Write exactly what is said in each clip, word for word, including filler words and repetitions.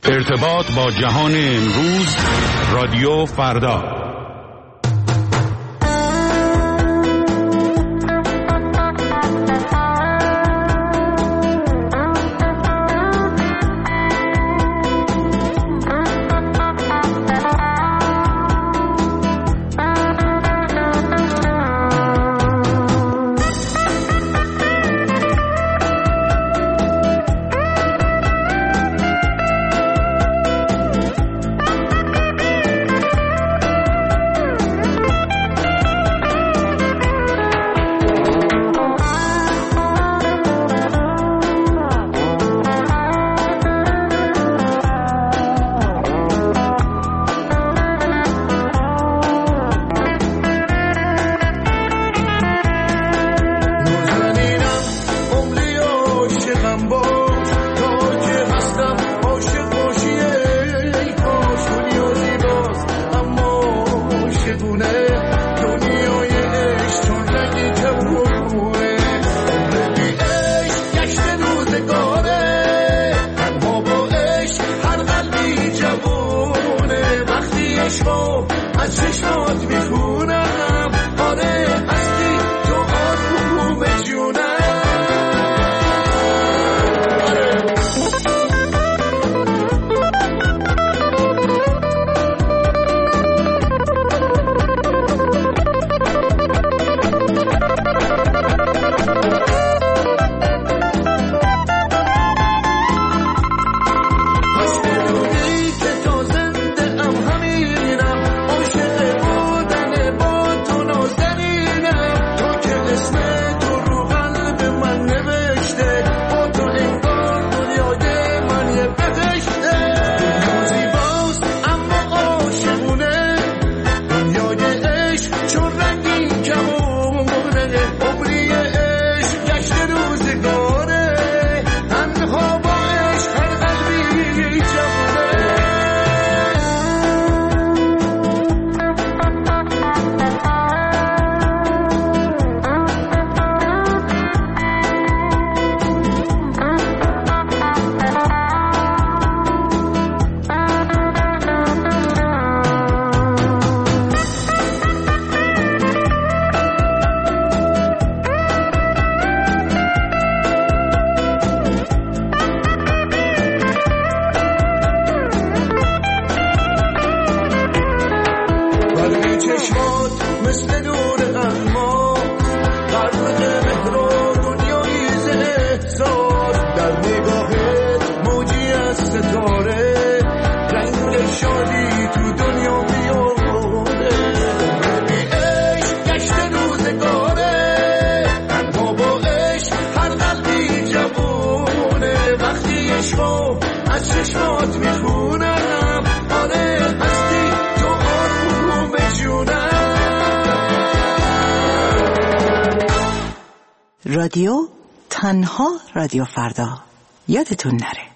ارتباط با جهان امروز، رادیو فردا. رادیو تنها رادیو فردا، یادتون نره.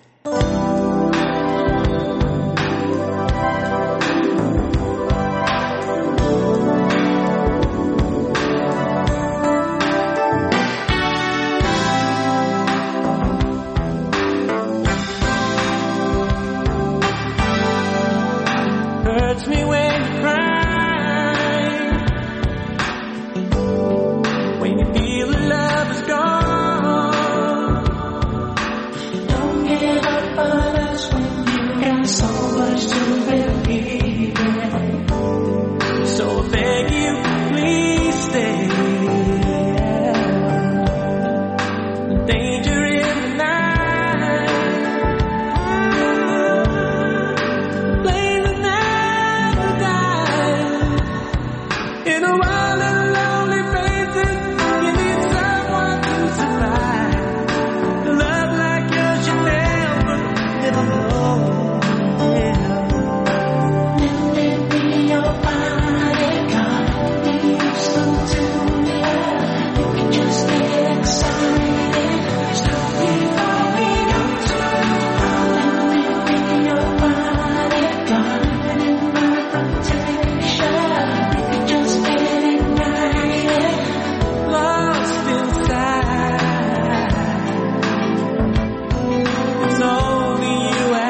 It's only you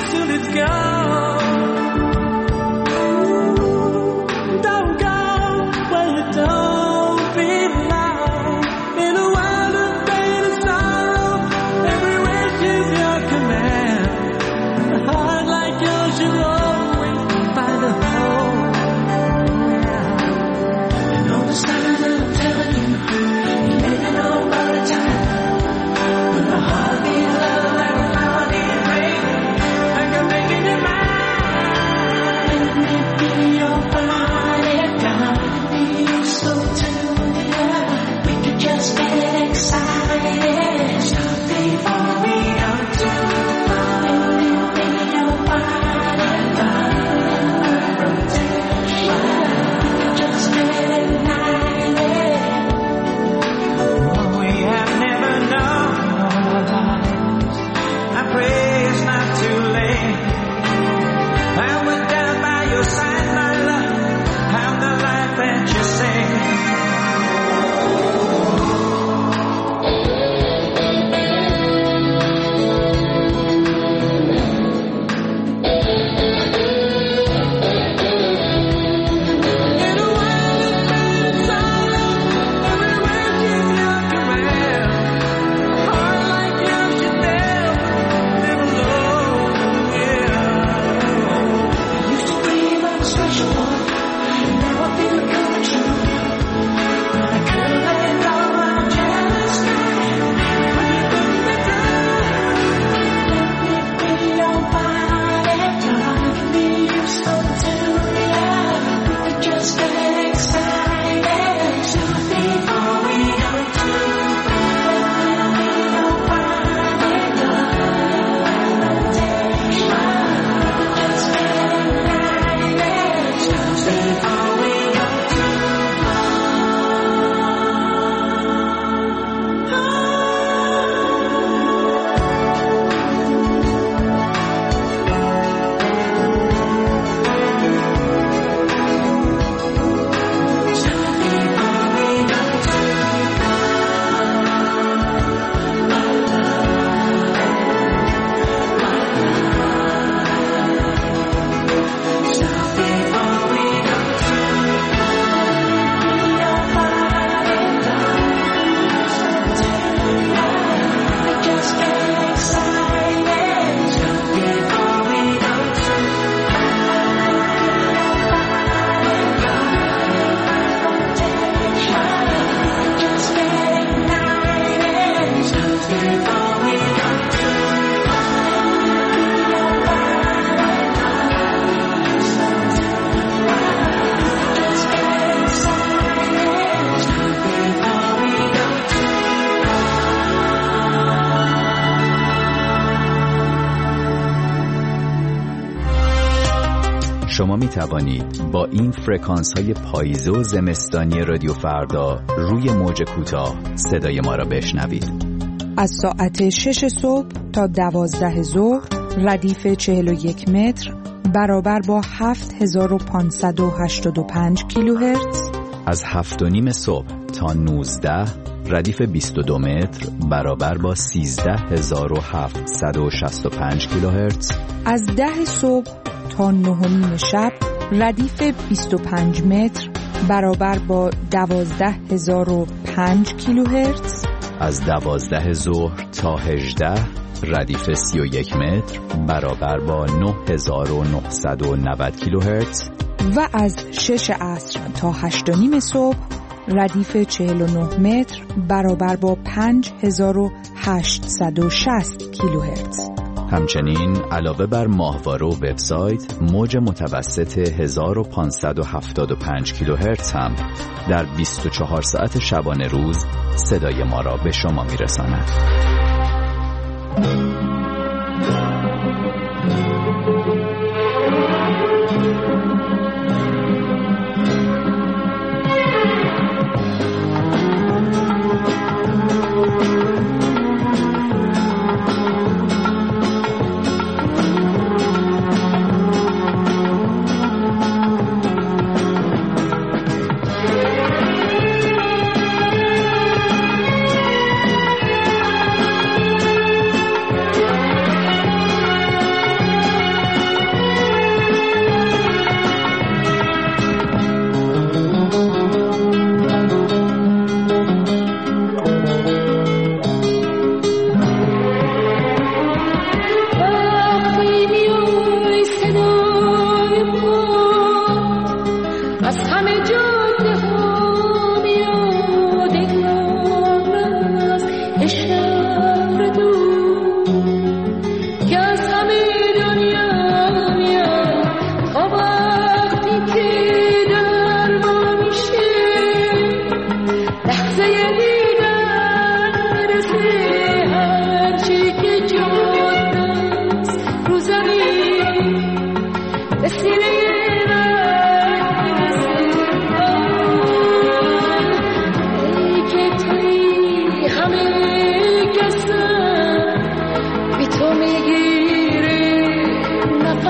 till it's gone. Don't go where you don't belong. In a world of pain and sorrow, every wish is your command. A heart like yours should always find a home. You know the signs that I'm telling you, you never know about the time. When the heart beats love like a flower needs rain, like I'm making it mine. Let me be your body, darling, be so tender. We could just get excited, stop before we go too far. Let me be your body, darling, protection. We could just get ignited. Oh, we have never known our lives. I pray it's not too late. I was down by your side, my love. How the life that you sing. In a world of pain and sorrow, every wish is your command. A heart like yours should never live alone. Yeah. Used to dream of a special one, now I feel it coming true. But I couldn't let it go, I'm jealous now. When you put me down, let me be your body, darling, be you so too, yeah. We could just get excited, stop before we go too far. Let me be your body, darling, protection. We could just get ignited, stop before we go too شما می توانید با این فرکانس های پاییزه و زمستانی رادیو فردا روی موج کوتاه صدای ما را بشنوید. از ساعت شش صبح تا دوازده ظهر ردیف چهل و یک متر برابر با هفت هزار و پانصد و هشتاد و پنج کیلوهرتز. از هفت و نیم صبح تا نوزده ردیف بیست و دو متر برابر با سیزده هزار و هفتصد و شصت و پنج کیلوهرتز. از ده صبح تا نه و نیم شب ردیف بیست و پنج متر برابر با دوازده هزار و پنج کیلوهرتز. از دوازده ظهر تا هجده ردیف سی و یک متر برابر با نه هزار و نهصد و نود کیلوهرتز. و از شش عصر تا هشت و نیم صبح ردیف چهل و نه متر برابر با پنج هزار و هشتصد و شصت کیلوهرتز. همچنین علاوه بر ماهواره و وبسایت، موج متوسط هزار و پانصد و هفتاد و پنج کیلوهرتز هم در بیست و چهار ساعت شبانه روز صدای ما را به شما میرساند.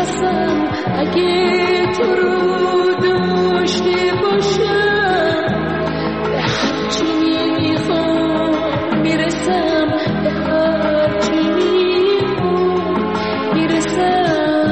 نفسم اگه تو رو داشته باشم به هرچی میخوام میرسم به هرچی میخوام میرسم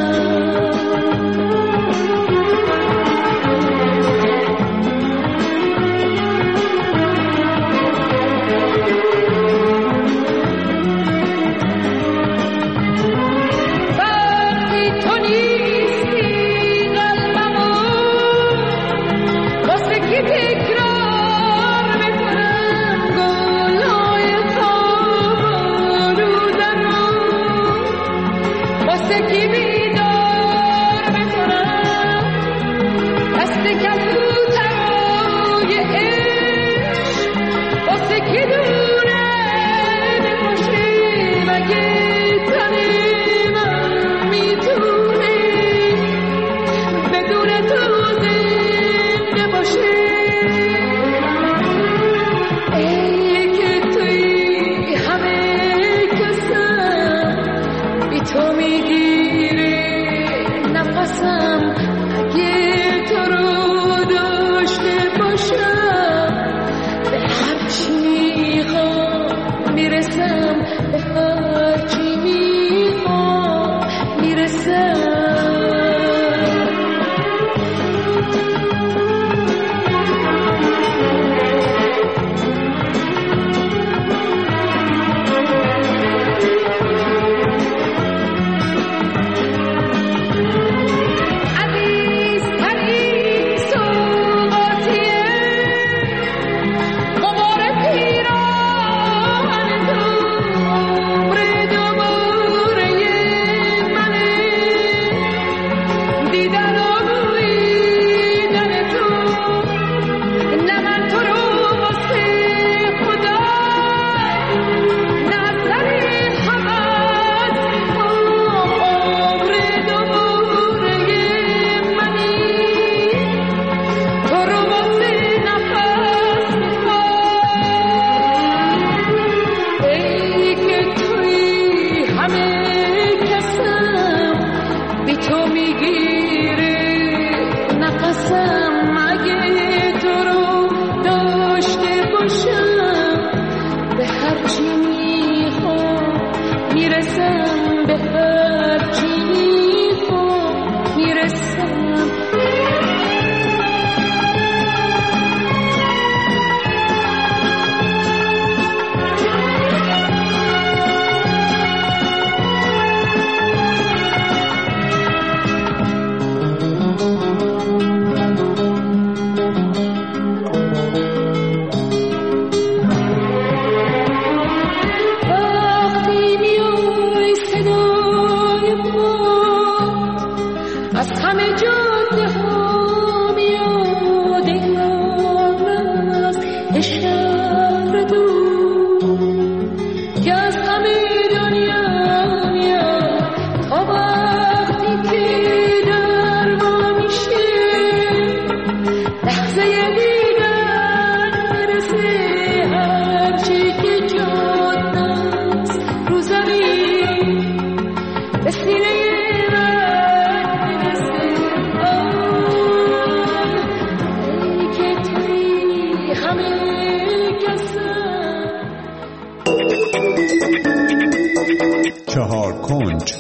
چهار کنج.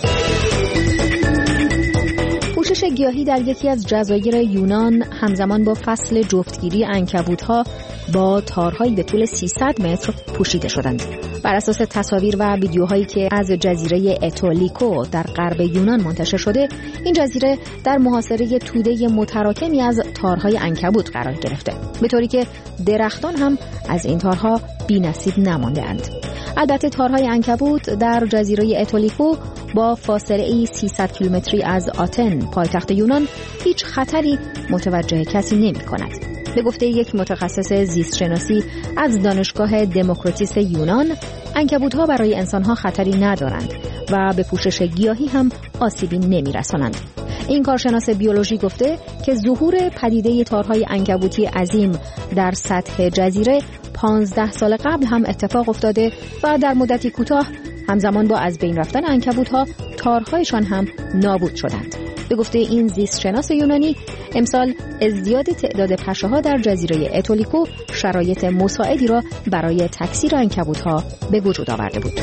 پوشش گیاهی در یکی از جزایر یونان همزمان با فصل جفتگیری عنکبوت‌ها با تارهایی به طول سیصد متر پوشیده شدند. بر اساس تصاویر و ویدیوهایی که از جزیره اتولیکو در غرب یونان منتشر شده، این جزیره در محاصره توده متراکمی از تارهای عنکبوت قرار گرفته، به طوری که درختان هم از این تارها بی‌نصیب نمانده‌اند. البته تارهای عنکبوت در جزیره اتولیکو با فاصله سیصد کیلومتری از آتن پایتخت یونان هیچ خطری متوجه کسی نمی‌کند. به گفته یک متخصص زیست شناسی از دانشگاه دموکراتیس یونان، عنکبوت‌ها برای انسان‌ها خطری ندارند و به پوشش گیاهی هم آسیبی نمی‌رسانند. این کارشناس بیولوژی گفته که ظهور پدیده تارهای عنکبوتی عظیم در سطح جزیره پانزده سال قبل هم اتفاق افتاده و در مدتی کوتاه همزمان با از بین رفتن عنکبوت‌ها تارهایشان هم نابود شدند. به گفته این زیستشناس یونانی، امسال ازدیاد تعداد پشه‌ها در جزیره اتولیکو شرایط مساعدی را برای تکثیر عنکبوت‌ها به وجود آورده بود.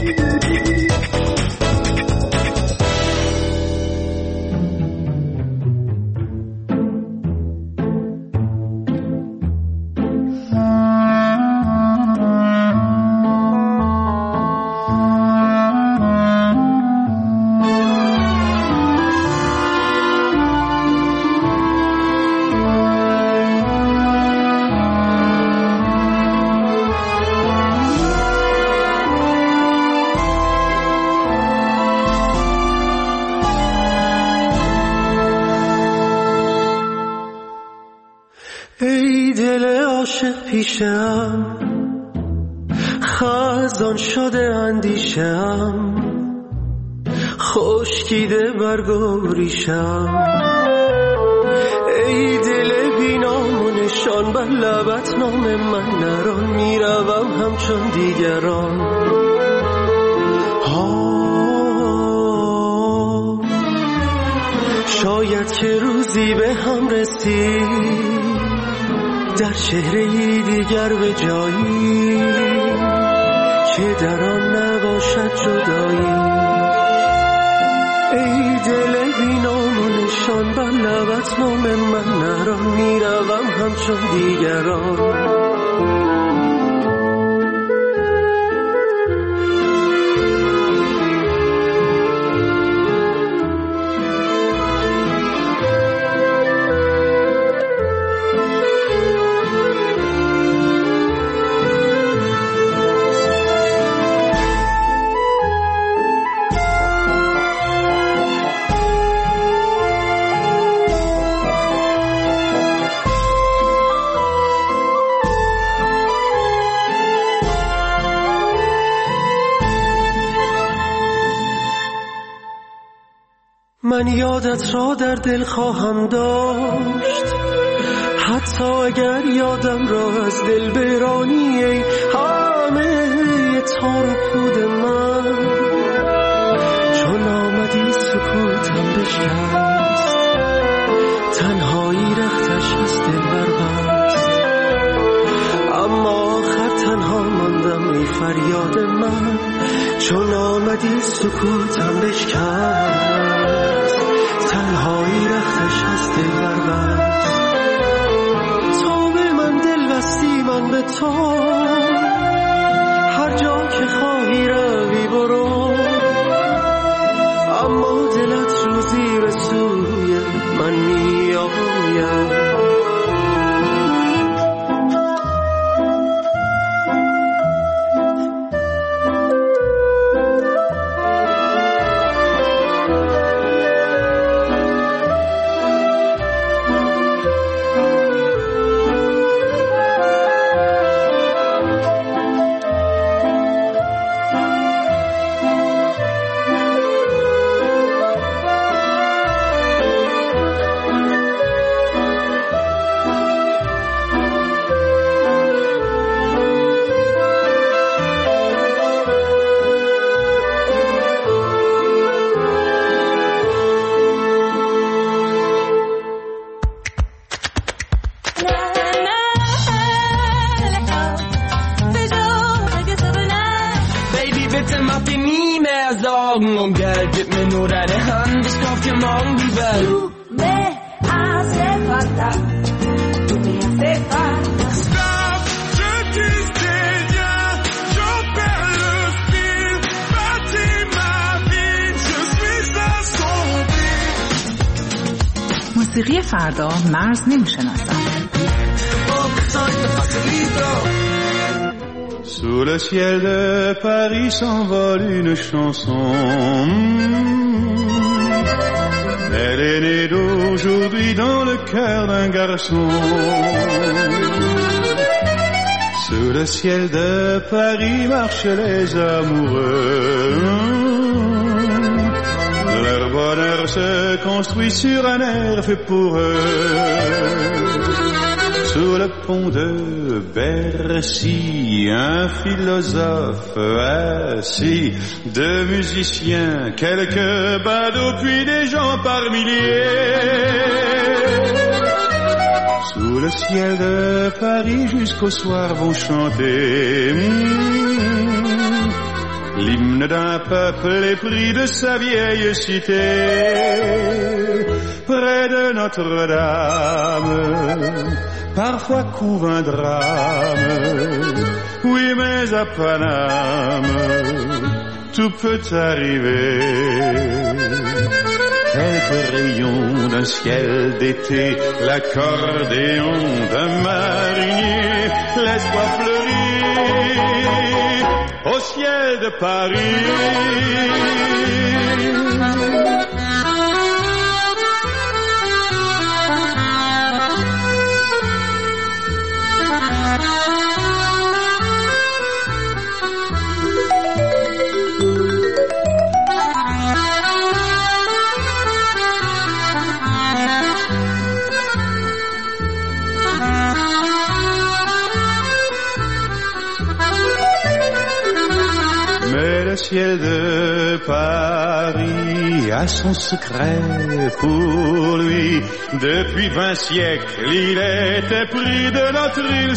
ای دل عاشق پیشم، خزان شده اندیشم، خشکیده برگ و ریشم. ای دل بینام و نشان، بر لبت نام من نران، میروم همچون دیگران. ها شاید که روزی به هم رسید، در چهره‌ای دیگر به جایی که در آن نباشد جدایی. ای دل بینام و نشان، بر لبت نام من نران، میروم همچون دیگران. من یادت را در دل خواهم داشت، حتی اگر یادم را از دل برانی. ای همه تار و پود من، چون آمدی سکوتم بشکست، تنهایی رختش از دل بربست. اما آخر تنها ماندم ای فریاد من، چون آمدی سکوتم بشکست، تنهایی رختش از دل بربست. تو به من دل بستی، من به تو، هر جا که خواهی روی برو. اما دلت روزی به سوی من می آید. Augen und Geld, gib mir nur deine Hand, ich kauf dir morgen die Welt. Tu me hace falta, tu me hace falta. Stop, je disais rien, j'en perds le fil, bâtis ma vie, je suis assombri. موسیقی فردا مرز نمی‌شناسد. Sous le ciel de Paris s'envole une chanson. Elle est née d'aujourd'hui dans le cœur d'un garçon. Sous le ciel de Paris marchent les amoureux. Leur bonheur se construit sur un air fait pour eux. sous le pont de Bercy, un philosophe assis, deux musiciens, quelques badauds, puis des gens par milliers. Sous le ciel de Paris jusqu'au soir vont chanter mmh, l'hymne d'un peuple épris de sa vieille cité. Près de Notre-Dame, parfois couve un drame. Oui, mais à Paname, tout peut arriver. Quelques rayons d'un ciel d'été, l'accordéon d'un marinier, laisse-moi fleurir au ciel de Paris. Le ciel de Paris a son secret pour lui. Depuis vingt siècles, il était pris de notre île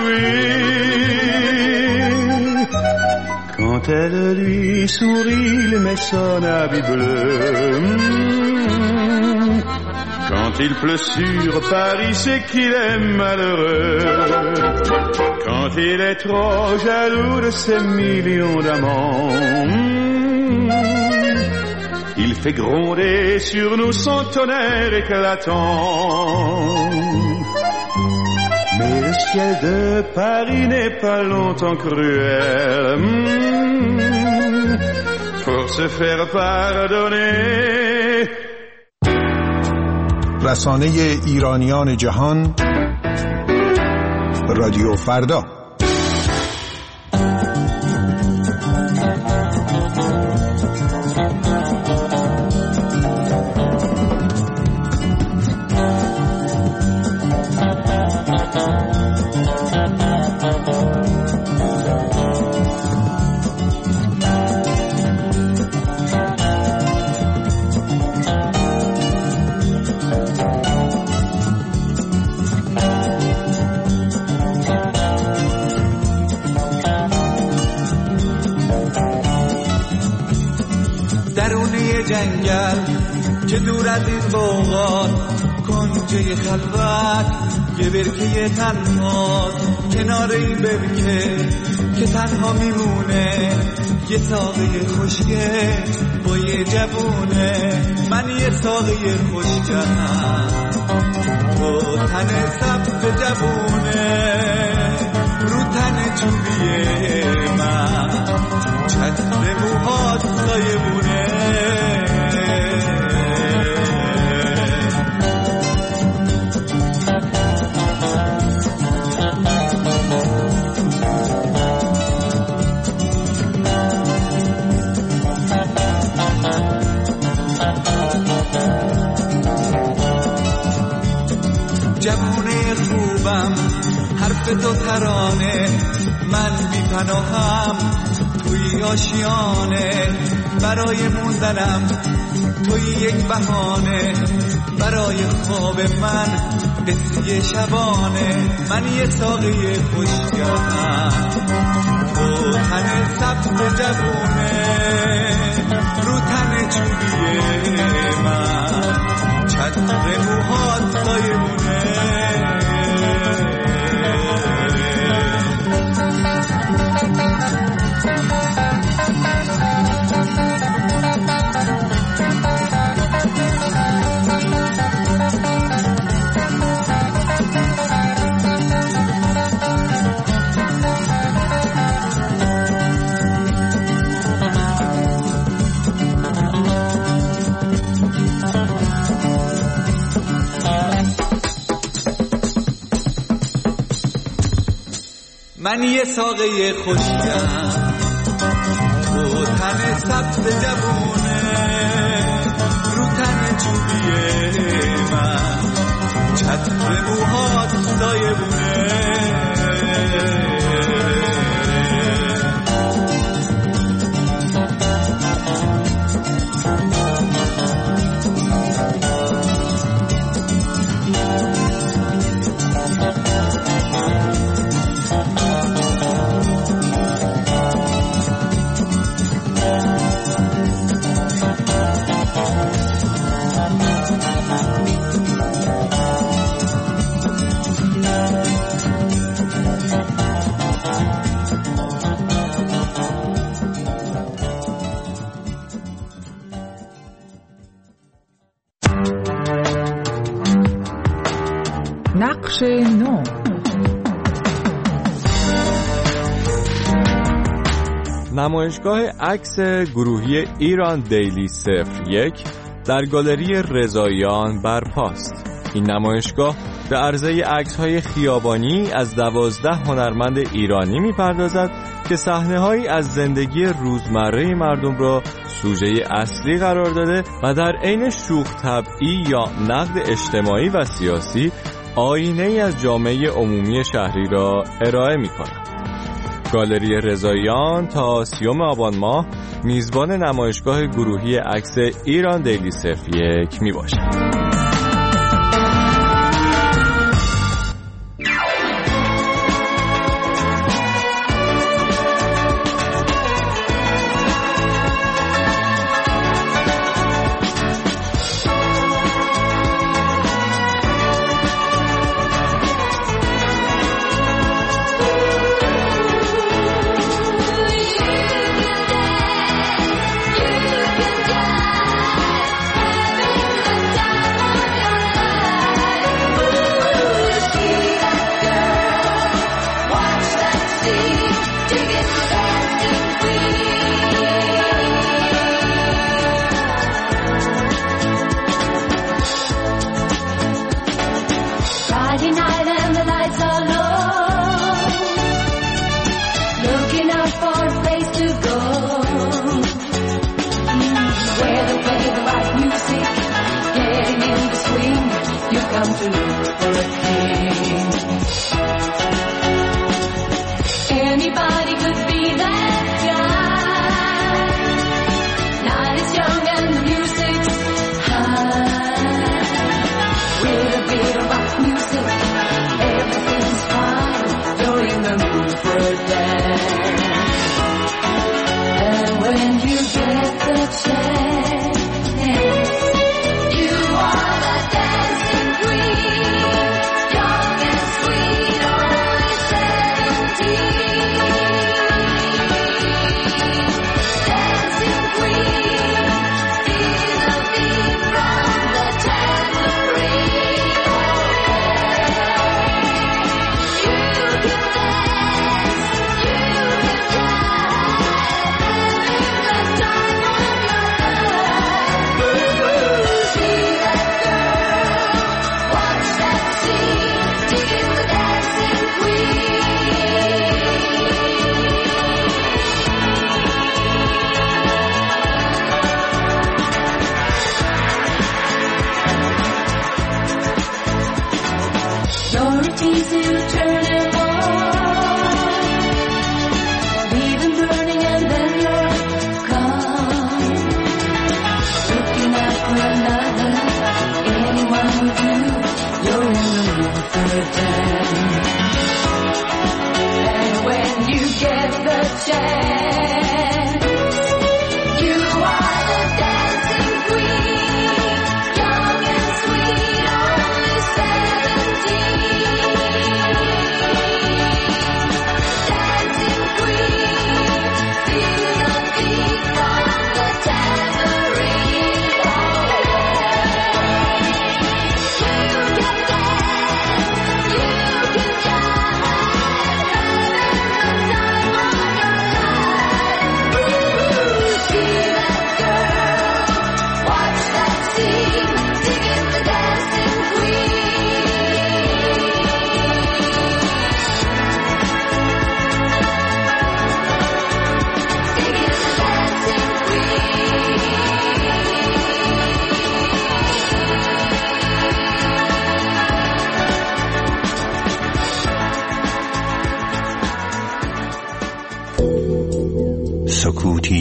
Saint-Louis. Quand elle lui sourit, il met son habit bleu. Mmh. Quand il pleut sur Paris, c'est qu'il est malheureux. Quand il est trop jaloux de ses millions d'amants, mmh, il fait gronder sur nous son tonnerre éclatant. Mais le ciel de Paris n'est pas longtemps cruel, mmh, pour se faire pardonner. رسانه ایرانیان جهان، رادیو فردا. جنگل که دور از این باغات، کنجه خلوت یه برکه تنهاست، کنار این برکه که تنها میمونه یه ساقه خوشگه با یه جوونه. من یه ساقه خوشگم با تن سبز جوونه، رو تن چوبیه من چتر موهات سایبونه. جوونه خوبم حرف تو ترانه، من بی پناهم توی آشیانه، برای موندنم توی یک بهانه، برای خواب من بسیه شبانه. من یه ساقه خوشگم با تن سبز جوونه، رو تن چوبیه من چتر موهات سایبونه. من یه ساقه خوشگم تو تن سبز جوونه، رو تن چوبیه من چتر موهات سایه بونه. نقش نو. نمایشگاه عکس گروهی ایران دیلی صفر یک در گالری رضاییان برپاست. این نمایشگاه به عرضه عکس‌های خیابانی از دوازده هنرمند ایرانی می‌پردازد که صحنه‌هایی از زندگی روزمره مردم را سوژه اصلی قرار داده و در عین شوخ طبعی یا نقد اجتماعی و سیاسی آینه‌ای از جامعه عمومی شهری را ارائه می‌کند. گالری رضاییان تا سیوم آبان ماه میزبان نمایشگاه گروهی عکس ایران دیلی صفر یک میباشد.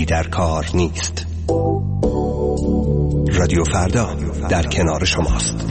خیلی در کار نیست. رادیو فردا در کنار شماست.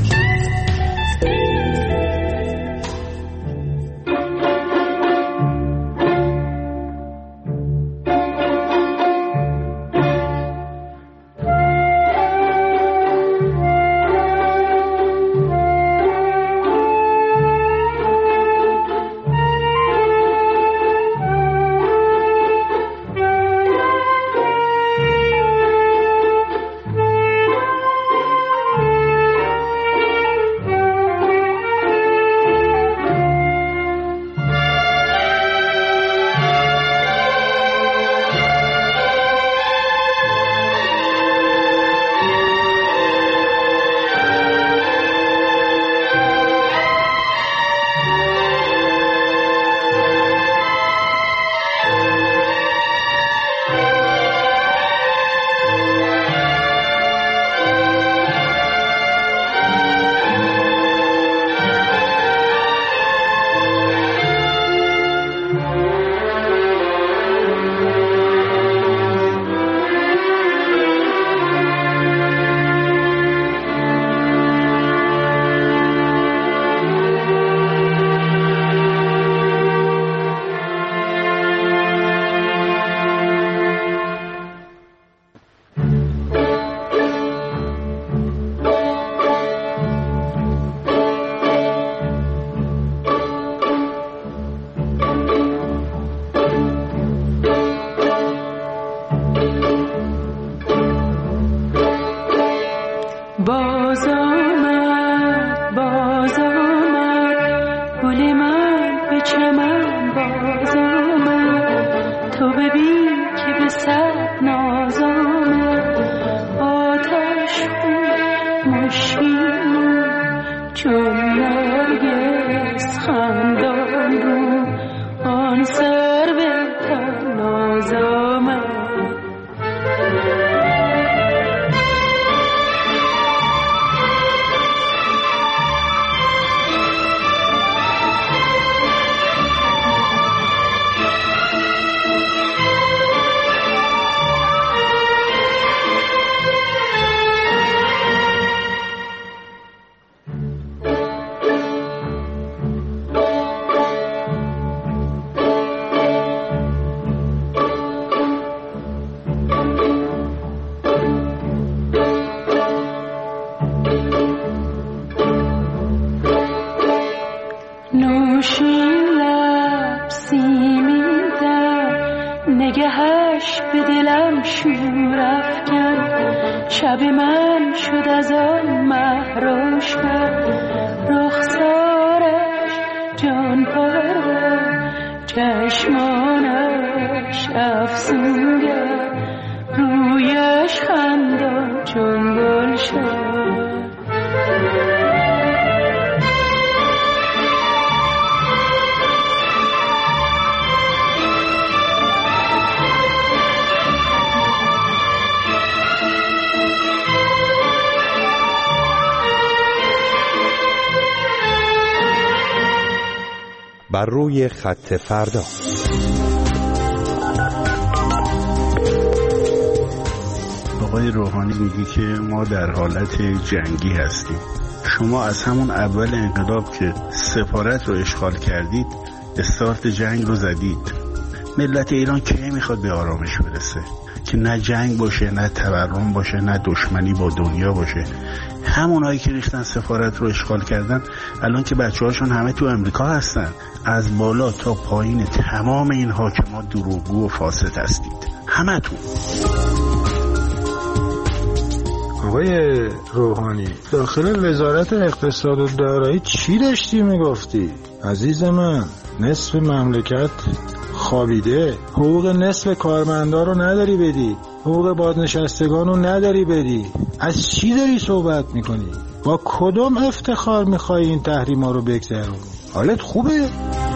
بر روی خط فردا. آقای روحانی میگی که ما در حالت جنگی هستیم. شما از همون اول انقلاب که سفارت رو اشغال کردید استارت جنگ رو زدید. ملت ایران کی میخواد به آرامش برسه که نه جنگ باشه، نه تورم باشه، نه دشمنی با دنیا باشه؟ همونایی که ریختن سفارت رو اشغال کردن الان که بچه هاشون همه تو امریکا هستن. از بالا تا پایین تمام این حاکمات دروغگو و فاسد هستید همه تو. آقای روحانی، داخل وزارت اقتصاد و دارایی چی داشتی میگفتی؟ عزیز من، نصف مملکت خوابیده، حقوق نصف کارمندا رو نداری بدی، حقوق بازنشستگان رو نداری بدی. از چی داری صحبت میکنی؟ با کدوم افتخار میخوای این تحریما رو بگذرونی؟ حالت خوبه؟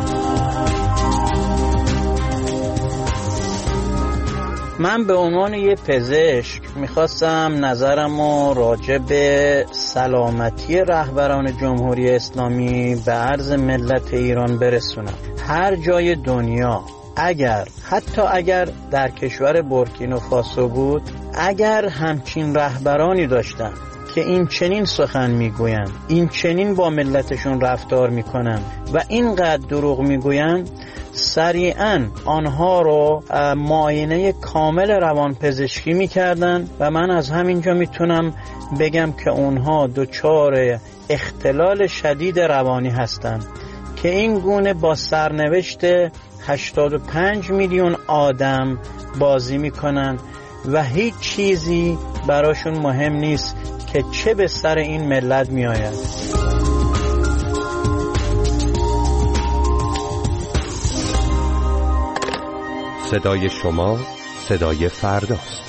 من به عنوان یه پزشک میخواستم نظرمو راجع به سلامتی رهبران جمهوری اسلامی به عرض ملت ایران برسونم. هر جای دنیا اگر حتی اگر در کشور بورکینافاسو بود، اگر همچین رهبرانی داشتن که این چنین سخن میگوین، این چنین با ملتشون رفتار میکنن و اینقدر دروغ میگوین، سریعاً آنها رو معاینه کامل روانپزشکی میکردن و من از همینجا میتونم بگم که اونها دچار اختلال شدید روانی هستند که این گونه با سرنوشت هشتاد و پنج میلیون آدم بازی میکنن و هیچ چیزی براشون مهم نیست که چه به سر این ملت میآید. صدای شما صدای فرداست.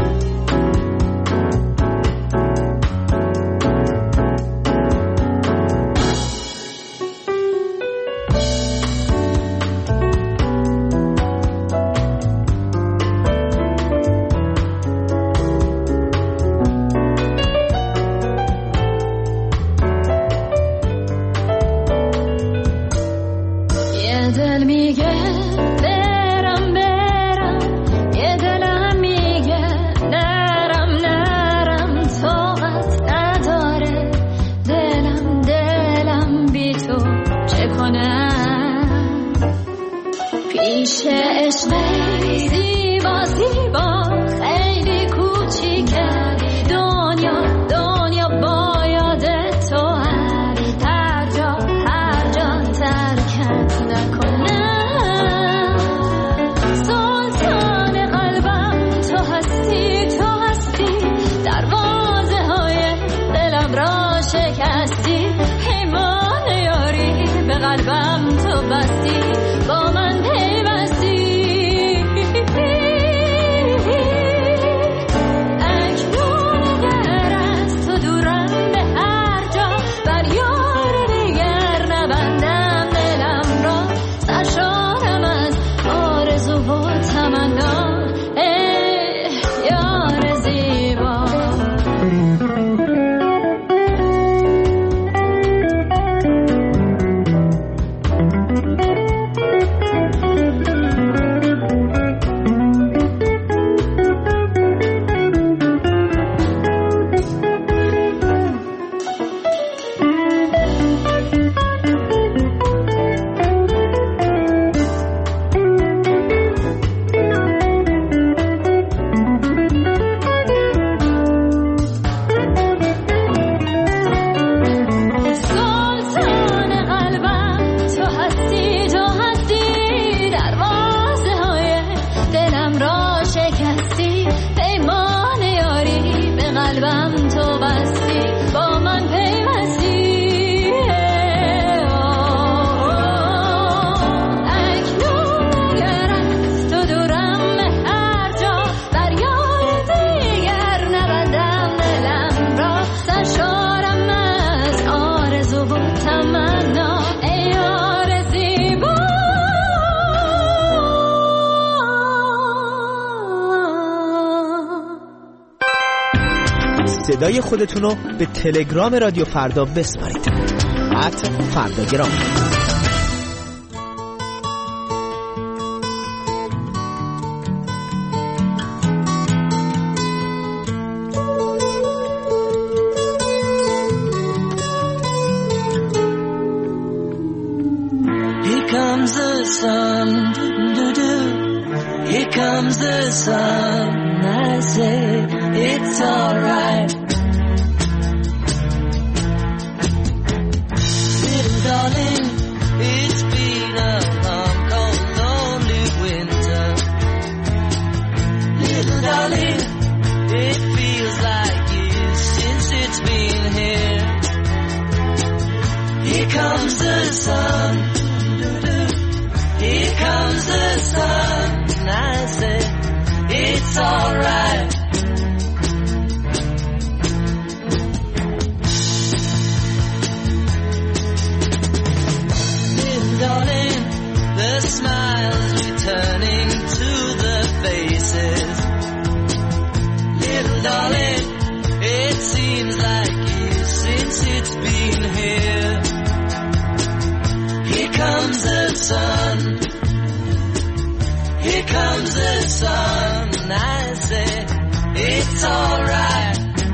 صدای خودتون رو به تلگرام رادیو فردا بسپارید. ات فرداگرام. Here comes the sun, doo-doo. Here comes the sun. I say it's alright. Darling, it's been a long, cold, lonely winter. Little darling, it feels like years since it's been here. Here comes the sun, here comes the sun. And I say, it's alright. Darling, the smiles returning to the faces. Little darling, it seems like years since it's been here. it's alright.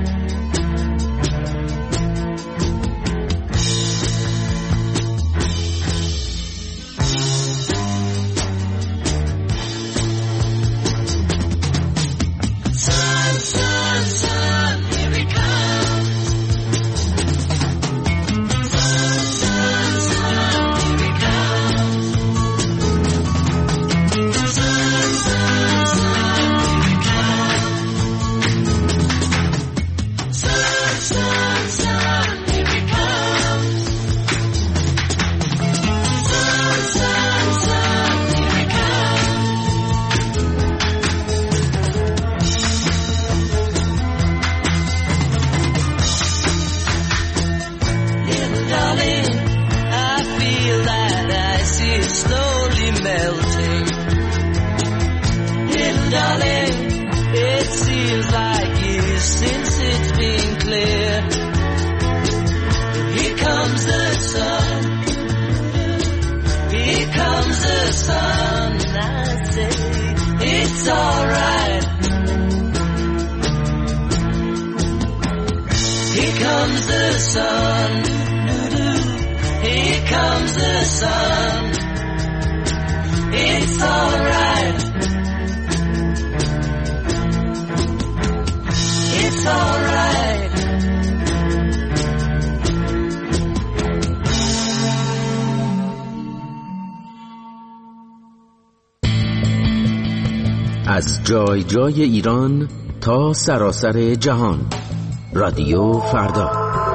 Sun, sun, sun, here he comes. Sun, sun, sun, here he comes. Sun, sun, sun, here he comes. Sun, sun, sun, here he comes. Sun, sun, sun, here he comes. Little darling, I feel that ice is slowly melting. Little darling, it seems like years since it's been clear. Here comes the sun. Here comes the sun. I say it's alright. Here comes the sun. Here comes the sun. It's alright. It's alright. از جای جای ایران تا سراسر جهان، رادیو فردا.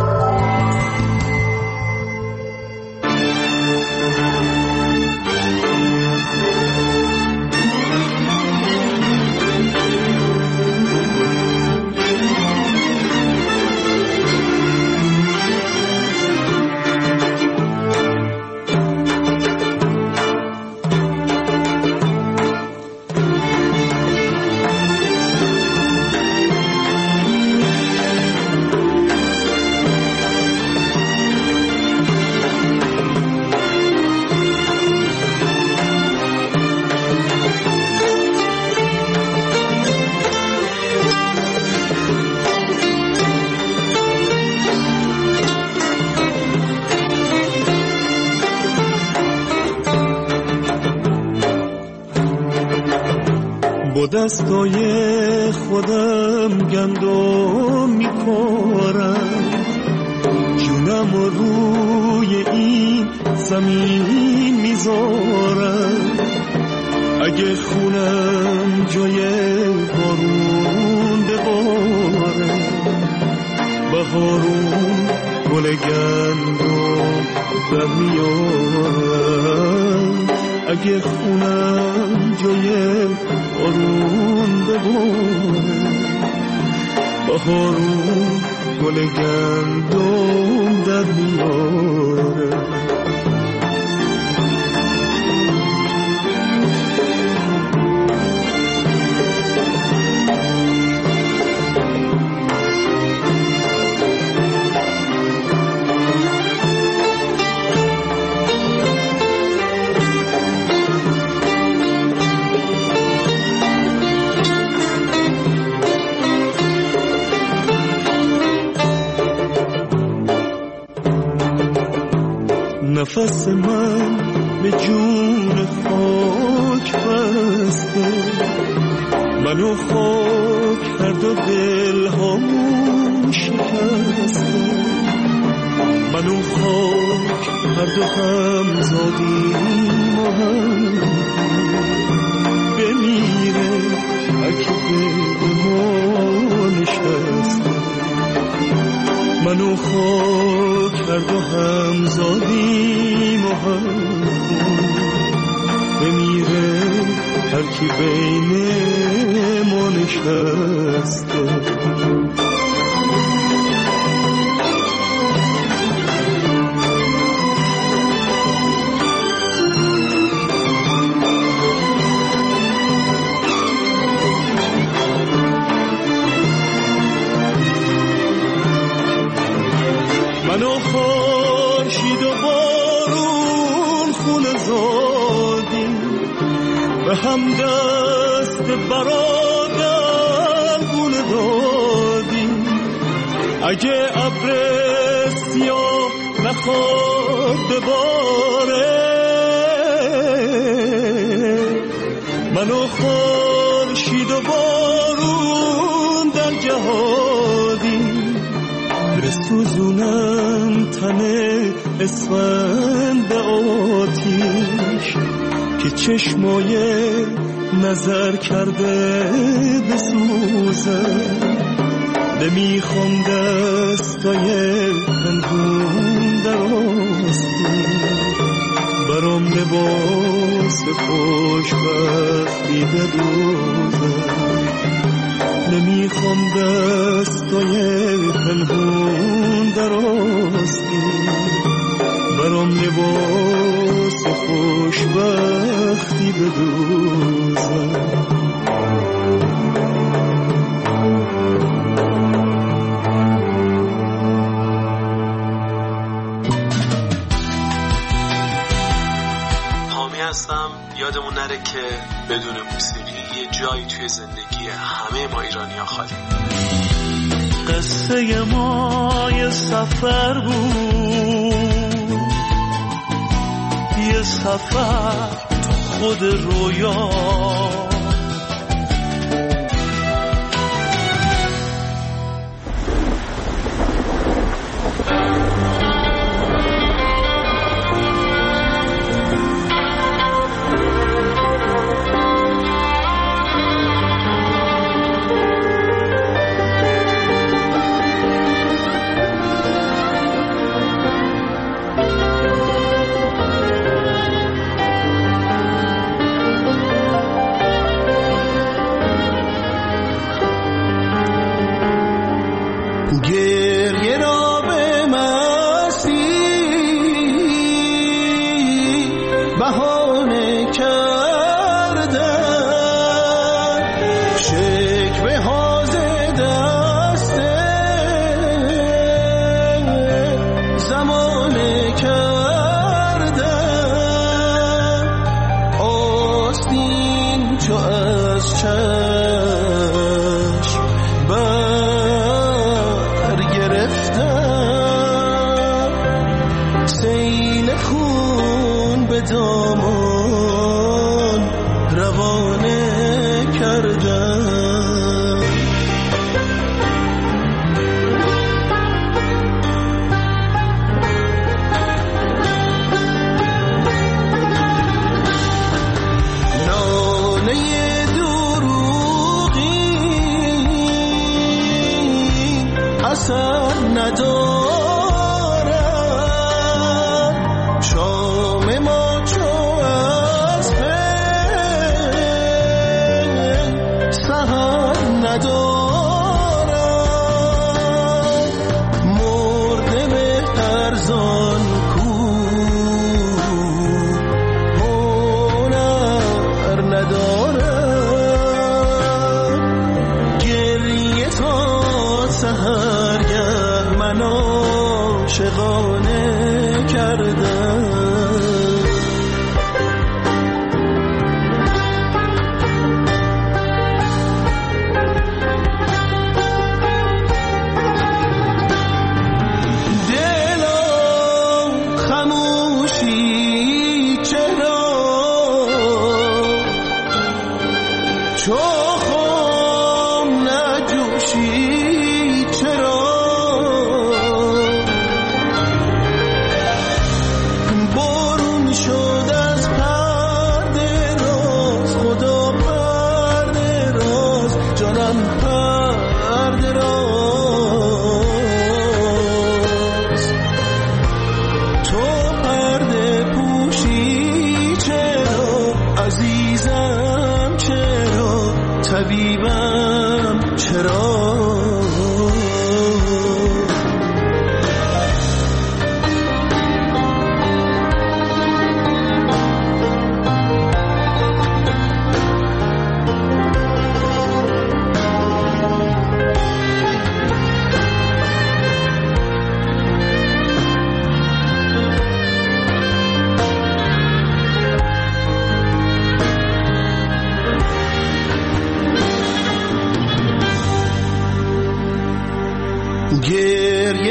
با دستای خودم گندم میکارم، جونم رو روی این زمین میذارم. اگه خونم جای بارون بباره، بهارون گل گندم در میارم. اگه خونم جای بارون بباره، بهارون گل گندم در میاره. نفس من به جون خاک بسته، منو خاک هر دو دل هامون شکسته. منو خاک هر دو هم زادیم و هم بمیره اگه به ما نشسته. منو خاک هر دو هم زادیم و هم بمیره هر کی بین ما نشسته. منو خورشید و بارون خونه زادیم، به هم دست برادر گونه دادیم. اگه ابر سیاه نخواد بباره منو خورشید و بارون در جهادی بسوزونم تن اسفند آتیش که چشمای نظر کرده بسوزه نمیخوام دستای پنهون در آستین برام لباس خوشبختی بدوزه نمیخوام دستای پنهون در آستین برام لباس خوشبختی بدوزه هستم. یادمون نره که بدون موسیقی یه جایی توی زندگی همه ما ایرانی‌ها خالی. قصه ما یه سفر بود، یه سفر تو خود رویا،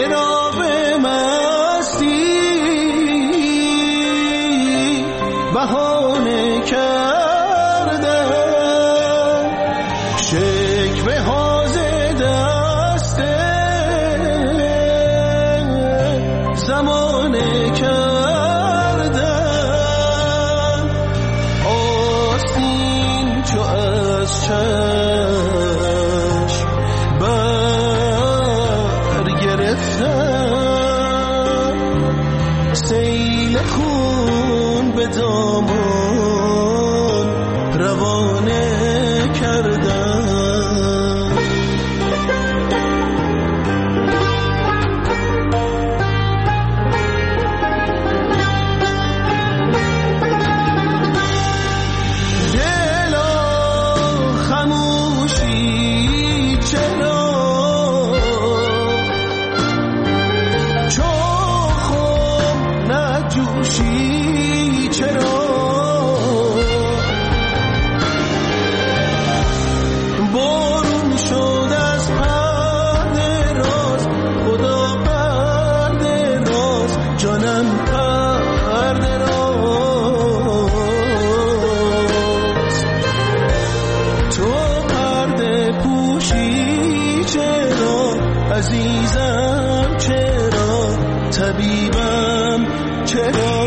چرا به مستی بهانه کردم شکوه ها ز دست زمانه کردم آستین چو از چشم برگرفتم سیل خون به دامان روانه کردم دلا خموشی چرا چو خم نجوشی چرا بارون شد از پرده راز خدا پرده راز جانم پرده راز تو پرده پوشی چرا عزیزم چرا طبیبم چرا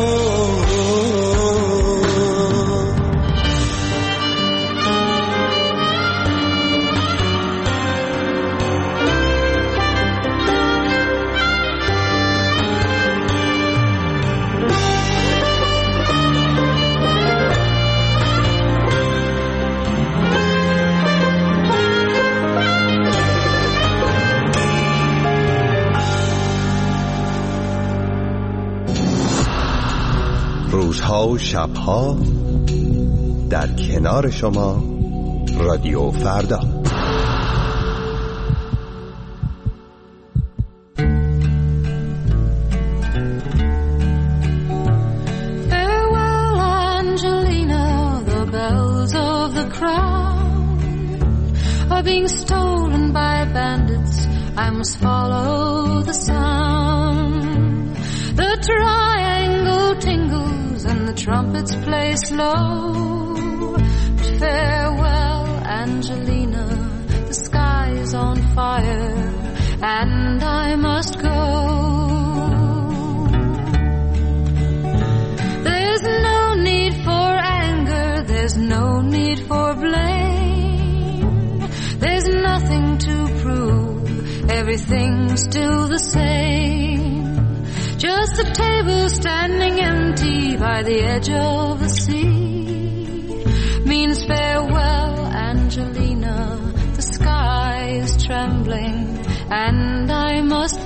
روزها و شبها در کنار شما رادیو فردا. Farewell, Angelina, the bells of the crown are being stolen by bandits. I must follow the sound. The triangle tingles and the trumpets play slow. But farewell, Angelina, the sky is on fire and I must go. There's no need for anger, there's no need for blame. There's nothing to prove, everything's still the same. Just a table standing empty by the edge of the sea means farewell, Angelina. The sky is trembling and I must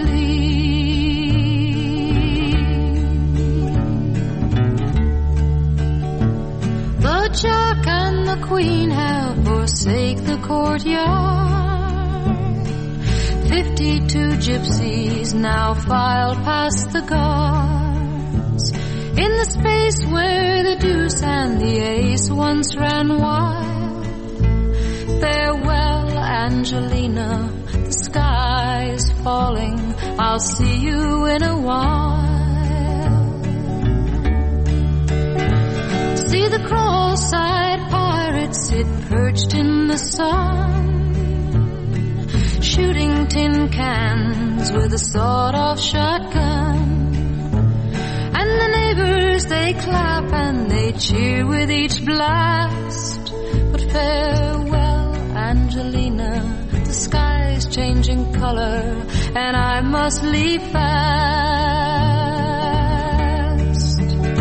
leave. The Jack and the Queen have forsaken the courtyard. Fifty-two gypsies now filed past the guards in the space where the deuce and the ace once ran wild. Farewell, Angelina, the sky's falling. I'll see you in a while. See the cross-eyed pirates sit perched in the sun, shooting tin cans with a sawed-off shotgun. And the neighbors, they clap and they cheer with each blast. But farewell, Angelina, the sky's changing color and I must leave fast.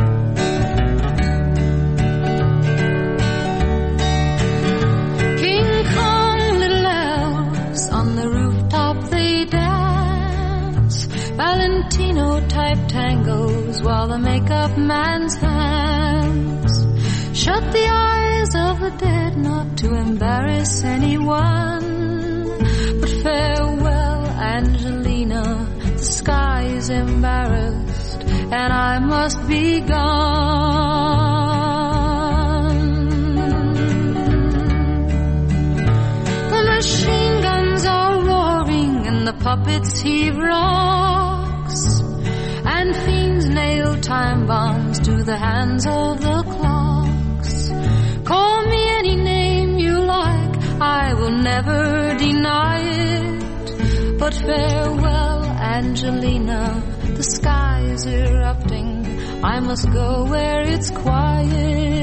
King Kong, little elves on the rooftop they dance. Valentino-type tangles while the makeup man's hands shut the eyes of the dead not to embarrass anyone. But farewell, Angelina, the sky is embarrassed and I must be gone. The machine guns are roaring and the puppets heave rocks, and fiends nail time bombs to the hands of the clocks. Call me any name you like, I will never deny it. But farewell, Angelina, the sky is erupting, I must go where it's quiet.